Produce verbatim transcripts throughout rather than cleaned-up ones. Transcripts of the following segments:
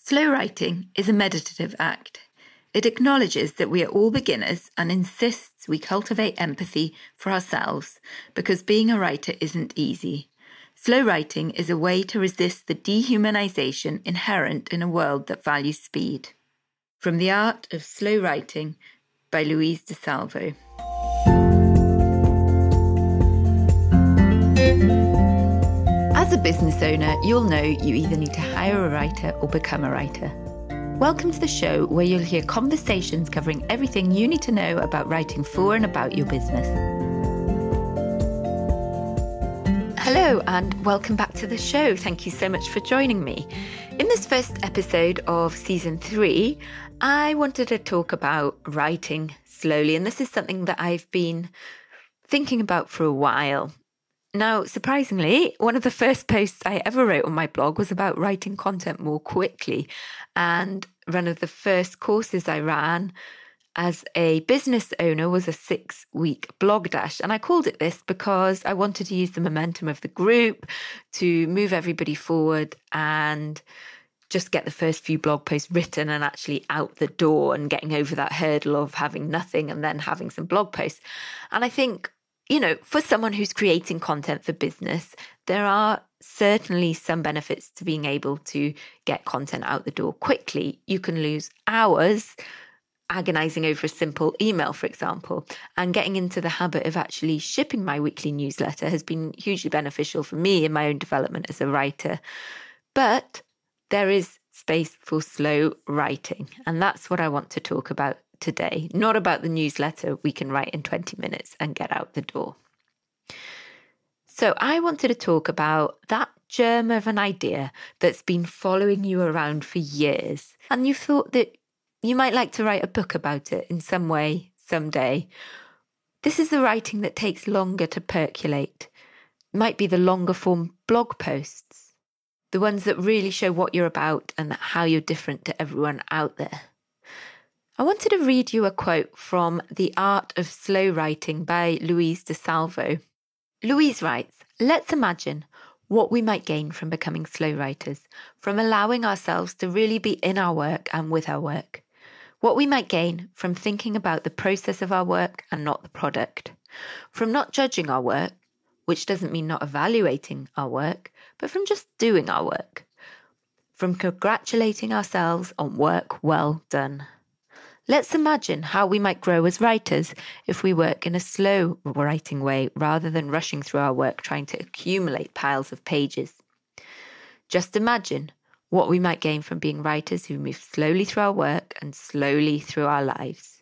Slow writing is a meditative act. It acknowledges that we are all beginners and insists we cultivate empathy for ourselves because being a writer isn't easy. Slow writing is a way to resist the dehumanization inherent in a world that values speed. From The Art of Slow Writing by Louise DeSalvo. As a business owner, you'll know you either need to hire a writer or become a writer. Welcome to the show where you'll hear conversations covering everything you need to know about writing for and about your business. Hello and welcome back to the show. Thank you so much for joining me. In this first episode of season three, I wanted to talk about writing slowly, and this is something that I've been thinking about for a while. Now, surprisingly, one of the first posts I ever wrote on my blog was about writing content more quickly. And one of the first courses I ran as a business owner was a six-week blog dash. And I called it this because I wanted to use the momentum of the group to move everybody forward and just get the first few blog posts written and actually out the door and getting over that hurdle of having nothing and then having some blog posts. And I think, you know, for someone who's creating content for business, there are certainly some benefits to being able to get content out the door quickly. You can lose hours agonizing over a simple email, for example, and getting into the habit of actually shipping my weekly newsletter has been hugely beneficial for me in my own development as a writer. But there is space for slow writing, and that's what I want to talk about today, not about the newsletter we can write in twenty minutes and get out the door. So I wanted to talk about that germ of an idea that's been following you around for years, and you thought that you might like to write a book about it in some way someday. This is the writing that takes longer to percolate. It might be the longer form blog posts, the ones that really show what you're about and how you're different to everyone out there. I wanted to read you a quote from The Art of Slow Writing by Louise DeSalvo. Louise writes, "Let's imagine what we might gain from becoming slow writers, from allowing ourselves to really be in our work and with our work. What we might gain from thinking about the process of our work and not the product. From not judging our work, which doesn't mean not evaluating our work, but from just doing our work. From congratulating ourselves on work well done. Let's imagine how we might grow as writers if we work in a slow writing way rather than rushing through our work trying to accumulate piles of pages. Just imagine what we might gain from being writers who move slowly through our work and slowly through our lives."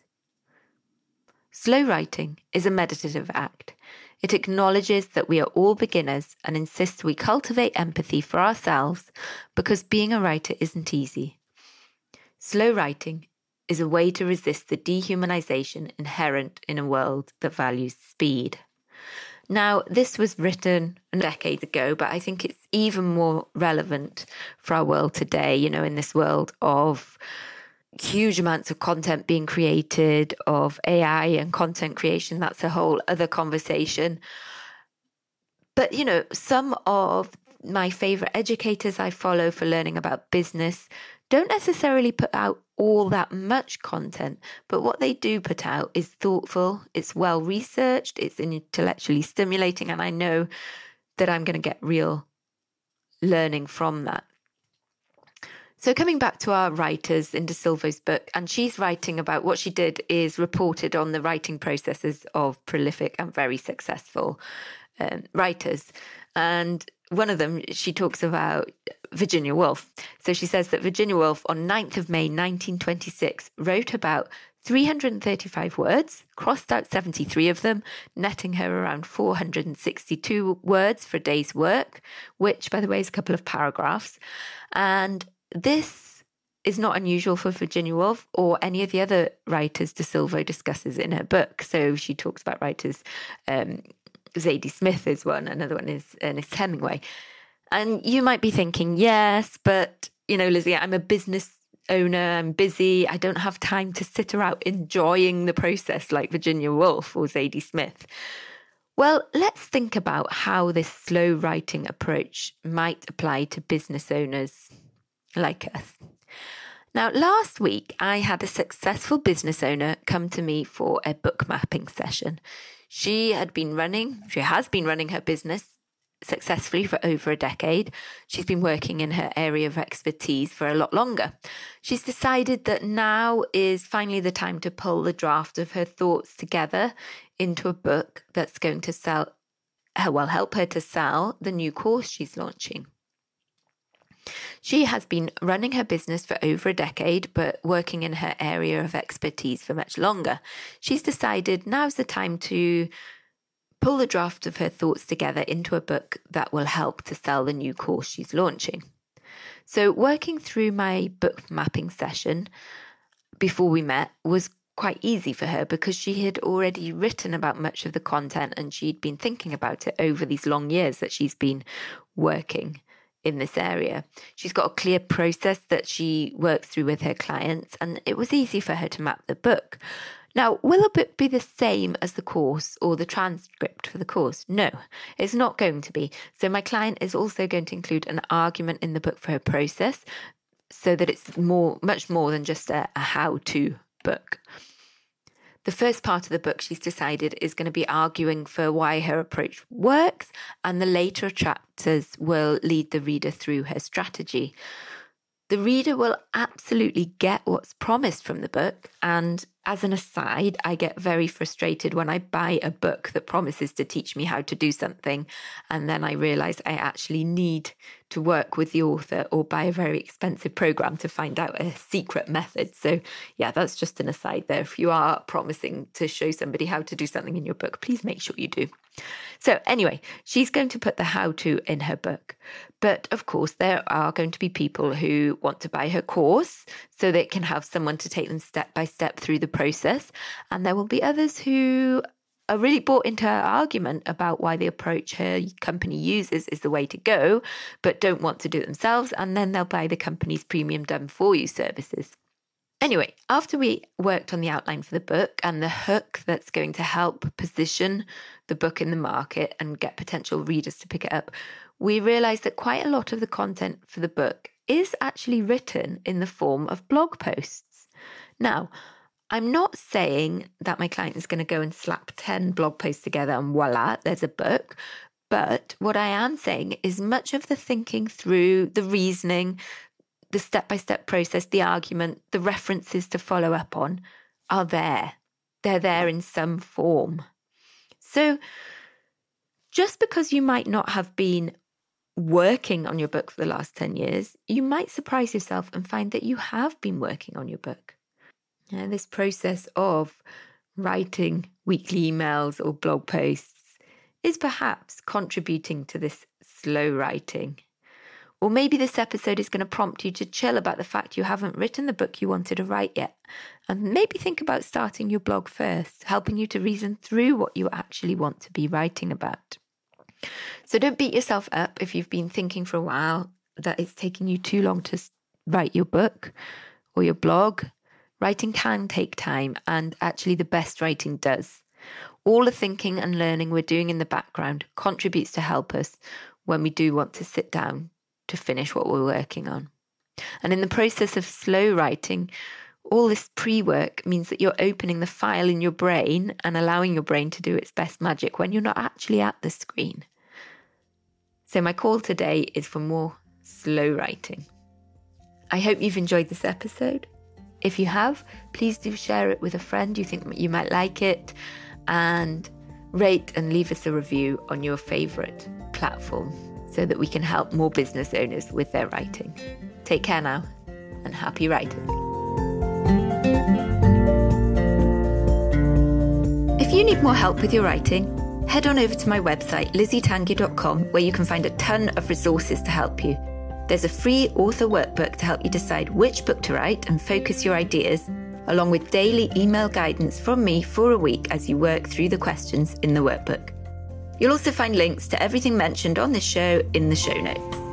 Slow writing is a meditative act. It acknowledges that we are all beginners and insists we cultivate empathy for ourselves because being a writer isn't easy. Slow writing is a way to resist the dehumanization inherent in a world that values speed. Now, this was written a decade ago, but I think it's even more relevant for our world today, you know, in this world of huge amounts of content being created, of A I and content creation. That's a whole other conversation. But, you know, some of my favorite educators I follow for learning about business don't necessarily put out all that much content, but what they do put out is thoughtful, it's well researched, it's intellectually stimulating, and I know that I'm going to get real learning from that. So coming back to our writers in DeSalvo's book, and she's writing about what she did is reported on the writing processes of prolific and very successful um, writers. And one of them, she talks about Virginia Woolf. So she says that Virginia Woolf on ninth of May nineteen twenty-six wrote about three hundred thirty-five words, crossed out seventy-three of them, netting her around four hundred sixty-two words for a day's work, which, by the way, is a couple of paragraphs. And this is not unusual for Virginia Woolf or any of the other writers DeSalvo discusses in her book. So she talks about writers, um, Zadie Smith is one, another one is Ernest Hemingway. And you might be thinking, yes, but, you know, Lizzie, I'm a business owner, I'm busy, I don't have time to sit around enjoying the process like Virginia Woolf or Zadie Smith. Well, let's think about how this slow writing approach might apply to business owners like us. Now, last week, I had a successful business owner come to me for a book mapping session. She had been running, she has been running her business successfully for over a decade. She's been working in her area of expertise for a lot longer. She's decided that now is finally the time to pull the draft of her thoughts together into a book that's going to sell, well, help her to sell the new course she's launching. She has been running her business for over a decade, but working in her area of expertise for much longer. She's decided now's the time to pull the draft of her thoughts together into a book that will help to sell the new course she's launching. So working through my book mapping session before we met was quite easy for her because she had already written about much of the content and she'd been thinking about it over these long years that she's been working in this area. She's got a clear process that she works through with her clients, and it was easy for her to map the book. Now, will a book be the same as the course or the transcript for the course? No, it's not going to be. So my client is also going to include an argument in the book for her process so that it's more, much more than just a, a how-to book. The first part of the book, she's decided, is going to be arguing for why her approach works, and the later chapters will lead the reader through her strategy. The reader will absolutely get what's promised from the book, and as an aside, I get very frustrated when I buy a book that promises to teach me how to do something, and then I realise I actually need to work with the author or buy a very expensive program to find out a secret method. So yeah, that's just an aside there. If you are promising to show somebody how to do something in your book, please make sure you do. So anyway, she's going to put the how-to in her book. But of course, there are going to be people who want to buy her course so they can have someone to take them step by step through the process. And there will be others who are really bought into her argument about why the approach her company uses is the way to go, but don't want to do it themselves. And then they'll buy the company's premium done for you services. Anyway, after we worked on the outline for the book and the hook that's going to help position the book in the market and get potential readers to pick it up, we realised that quite a lot of the content for the book is actually written in the form of blog posts. Now, I'm not saying that my client is going to go and slap ten blog posts together and voila, there's a book. But what I am saying is much of the thinking through, the reasoning, the step-by-step process, the argument, the references to follow up on are there. They're there in some form. So just because you might not have been working on your book for the last ten years, you might surprise yourself and find that you have been working on your book. And this process of writing weekly emails or blog posts is perhaps contributing to this slow writing. Or maybe this episode is going to prompt you to chill about the fact you haven't written the book you wanted to write yet. And maybe think about starting your blog first, helping you to reason through what you actually want to be writing about. So don't beat yourself up if you've been thinking for a while that it's taking you too long to write your book or your blog. Writing can take time, and actually the best writing does. All the thinking and learning we're doing in the background contributes to help us when we do want to sit down to finish what we're working on. And in the process of slow writing, all this pre-work means that you're opening the file in your brain and allowing your brain to do its best magic when you're not actually at the screen. So my call today is for more slow writing. I hope you've enjoyed this episode. If you have, please do share it with a friend you think you might like it, and rate and leave us a review on your favourite platform so that we can help more business owners with their writing. Take care now, and happy writing. If you need more help with your writing, head on over to my website, lizzie tanguy dot com, where you can find a ton of resources to help you. There's a free author workbook to help you decide which book to write and focus your ideas, along with daily email guidance from me for a week as you work through the questions in the workbook. You'll also find links to everything mentioned on this show in the show notes.